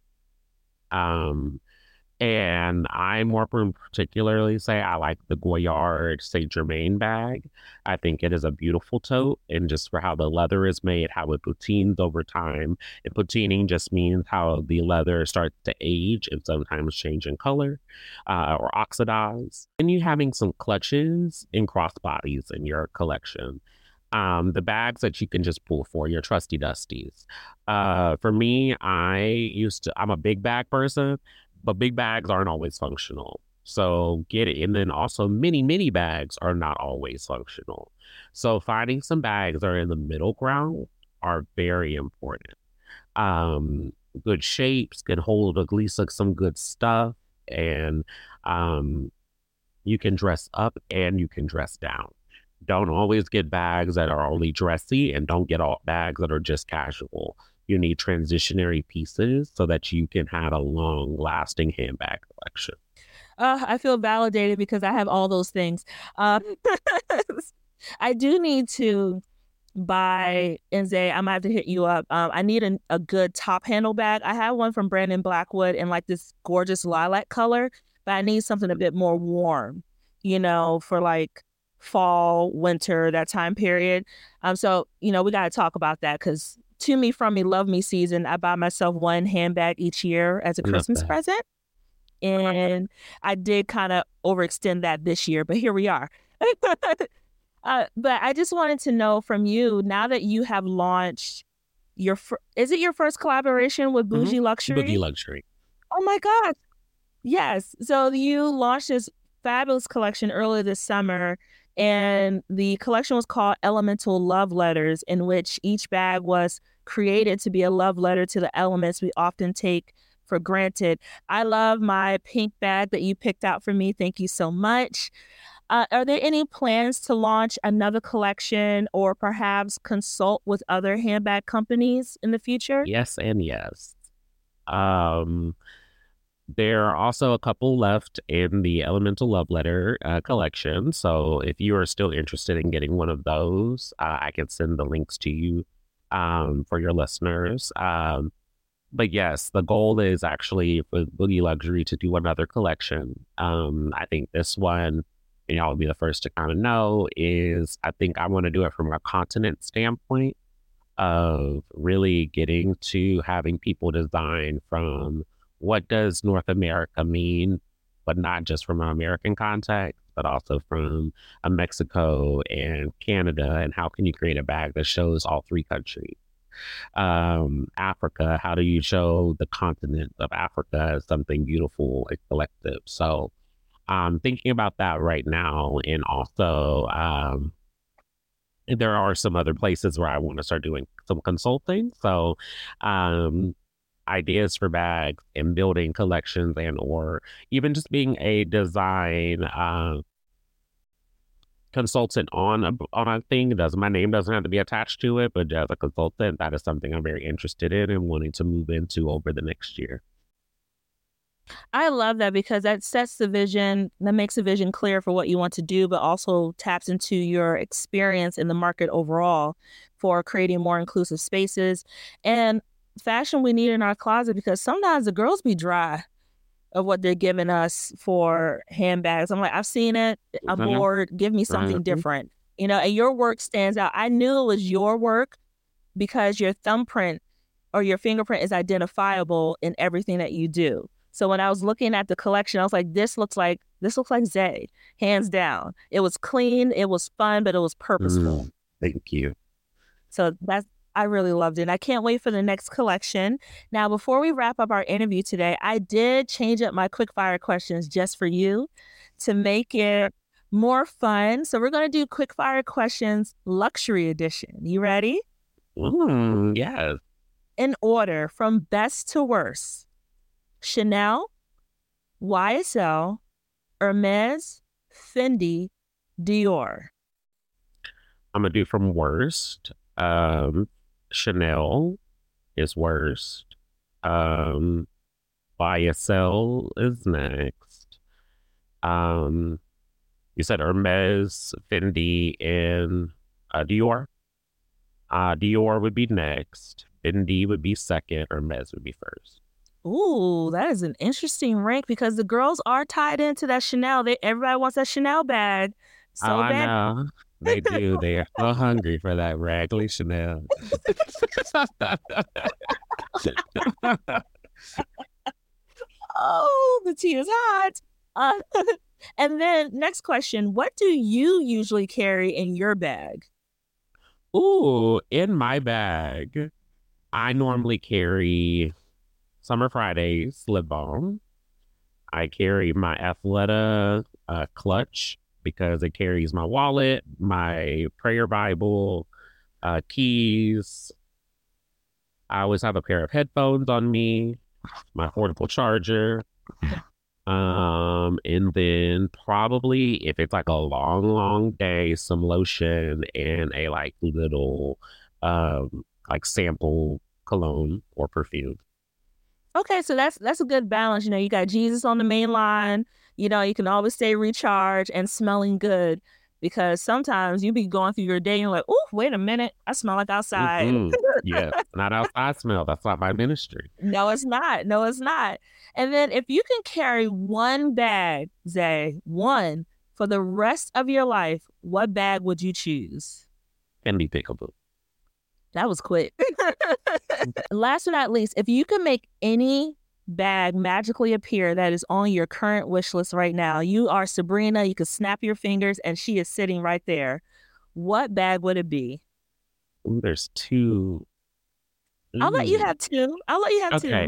And I more particularly say I like the Goyard Saint Germain bag. I think it is a beautiful tote, and just for how the leather is made, how it patines over time. And patining just means how the leather starts to age and sometimes change in color or oxidize. And you having some clutches and crossbodies in your collection. The bags that you can just pull for your trusty dusties. For me, I'm a big bag person, but big bags aren't always functional. So get it. And then also mini bags are not always functional. So finding some bags that are in the middle ground are very important. Good shapes can hold at least like some good stuff. And you can dress up and you can dress down. Don't always get bags that are only dressy, and don't get all bags that are just casual. You need transitionary pieces so that you can have a long-lasting handbag collection. I feel validated because I have all those things. I do need to buy, Nze, I might have to hit you up. I need a good top handle bag. I have one from Brandon Blackwood in like this gorgeous lilac color, but I need something a bit more warm, for like fall, winter, that time period. So, we got to talk about that because to me, from me, love me season, I buy myself one handbag each year as a Christmas present. And I did kind of overextend that this year, but here we are. But I just wanted to know from you, now that you have launched is it your first collaboration with Bougie Luxury? Bougie Luxury. Oh my God. Yes. So you launched this fabulous collection earlier this summer, and the collection was called Elemental Love Letters, in which each bag was created to be a love letter to the elements we often take for granted. I love my pink bag that you picked out for me. Thank you so much. Are there any plans to launch another collection or perhaps consult with other handbag companies in the future? Yes and yes. There are also a couple left in the Elemental Love Letter collection. So if you are still interested in getting one of those, I can send the links to you for your listeners. But yes, the goal is actually for Boogie Luxury to do another collection. I think this one, and y'all will be the first to kind of know, is I think I want to do it from a continent standpoint of really getting to having people design from what does North America mean, but not just from an American context, but also from a Mexico and Canada, and how can you create a bag that shows all three countries? Africa, how do you show the continent of Africa as something beautiful and collective? So I'm thinking about that right now. And also, there are some other places where I want to start doing some consulting. So, ideas for bags and building collections, and or even just being a design consultant on a thing. My name doesn't have to be attached to it, but as a consultant, that is something I'm very interested in and wanting to move into over the next year. I love that because that sets the vision, that makes the vision clear for what you want to do, but also taps into your experience in the market overall for creating more inclusive spaces and fashion we need in our closet, because sometimes the girls be dry of what they're giving us for handbags. I'm like, I've seen it. I'm bored. Give me something different. You know, and your work stands out. I knew it was your work because your thumbprint or your fingerprint is identifiable in everything that you do. So when I was looking at the collection, I was like, this looks like Zay, hands down. It was clean, it was fun, but it was purposeful. Thank you. So I really loved it. I can't wait for the next collection. Now, before we wrap up our interview today, I did change up my quick fire questions just for you to make it more fun. So we're going to do quick fire questions, luxury edition. You ready? Yes. In order from best to worst: Chanel, YSL, Hermes, Fendi, Dior. I'm going to do from worst. Chanel is worst. YSL is next. You said Hermes, Fendi, and Dior. Dior would be next. Fendi would be second. Hermes would be first. Ooh, that is an interesting rank because the girls are tied into that Chanel. Everybody wants that Chanel bag so bad. I know. They do. They are so hungry for that raggedy Chanel. Oh, the tea is hot. And then next question, what do you usually carry in your bag? Ooh, in my bag, I normally carry Summer Fridays lip balm. I carry my Athleta clutch because it carries my wallet, my prayer Bible, keys. I always have a pair of headphones on me, my portable charger. And then probably if it's like a long day, some lotion and a like little like sample cologne or perfume. Okay, so that's a good balance. You know, you got Jesus on the main line. You know, you can always stay recharged and smelling good, because sometimes you be going through your day and you're like, oh, wait a minute, I smell like outside. Yeah, not outside smell. That's not my ministry. No, it's not. No, it's not. And then if you can carry one bag, Zay, one for the rest of your life, what bag would you choose? Fendi Peekaboo. That was quick. Last but not least, if you could make any bag magically appear that is on your current wish list right now, you are Sabrina, you could snap your fingers and she is sitting right there, what bag would it be? Ooh, there's two. I'll let you have two. Okay.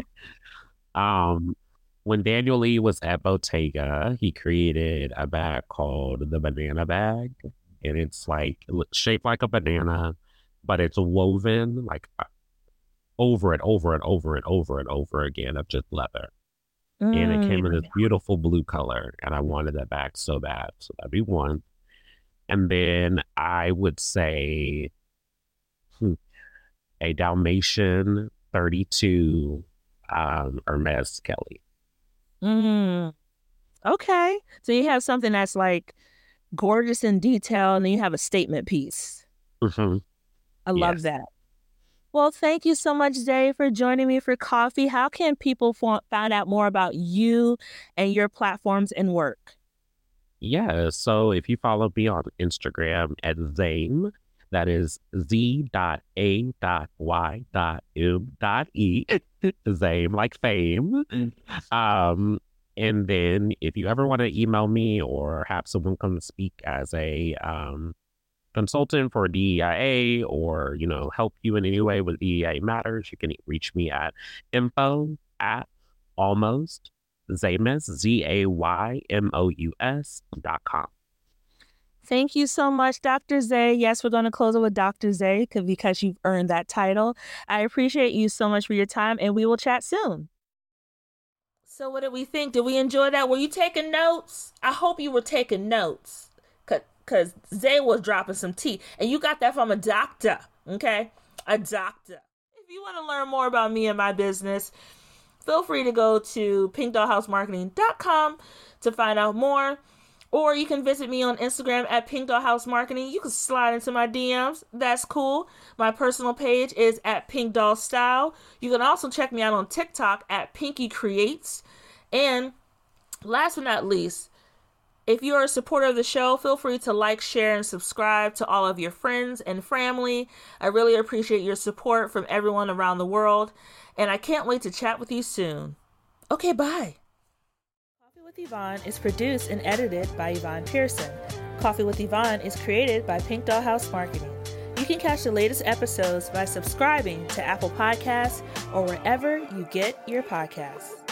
When Daniel Lee was at Bottega, he created a bag called the banana bag, and it's like shaped like a banana, but it's woven like over and over and over and over and over again of just leather. And it came in this beautiful blue color, and I wanted that back so bad. So that'd be one. And then I would say a Dalmatian 32 Hermes Kelly. Okay. So you have something that's like gorgeous in detail, and then you have a statement piece. I love that. Well, thank you so much, Zay, for joining me for coffee. How can people find out more about you and your platforms and work? Yeah, so if you follow me on Instagram at Zame, that is Z.A.Y.M.E, Zame, like fame. And then if you ever want to email me or have someone come to speak as a consultant for DEIA or, you know, help you in any way with DEIA matters, you can reach me at info@almost Zaymous, ZAYMOUS.com. Thank you so much, Dr. Zay. Yes, we're going to close it with Dr. Zay because you've earned that title. I appreciate you so much for your time, and we will chat soon. So what did we think? Did we enjoy that? Were you taking notes? I hope you were taking notes. Because Zay was dropping some tea. And you got that from a doctor, okay? A doctor. If you want to learn more about me and my business, feel free to go to pinkdollhousemarketing.com to find out more. Or you can visit me on Instagram at pinkdollhousemarketing. You can slide into my DMs. That's cool. My personal page is at pinkdollstyle. You can also check me out on TikTok at pinkycreates. And last but not least, if you are a supporter of the show, feel free to like, share, and subscribe to all of your friends and family. I really appreciate your support from everyone around the world, and I can't wait to chat with you soon. Okay, bye. Coffee with Yvonne is produced and edited by Yvonne Pearson. Coffee with Yvonne is created by Pink Doll House Marketing. You can catch the latest episodes by subscribing to Apple Podcasts or wherever you get your podcasts.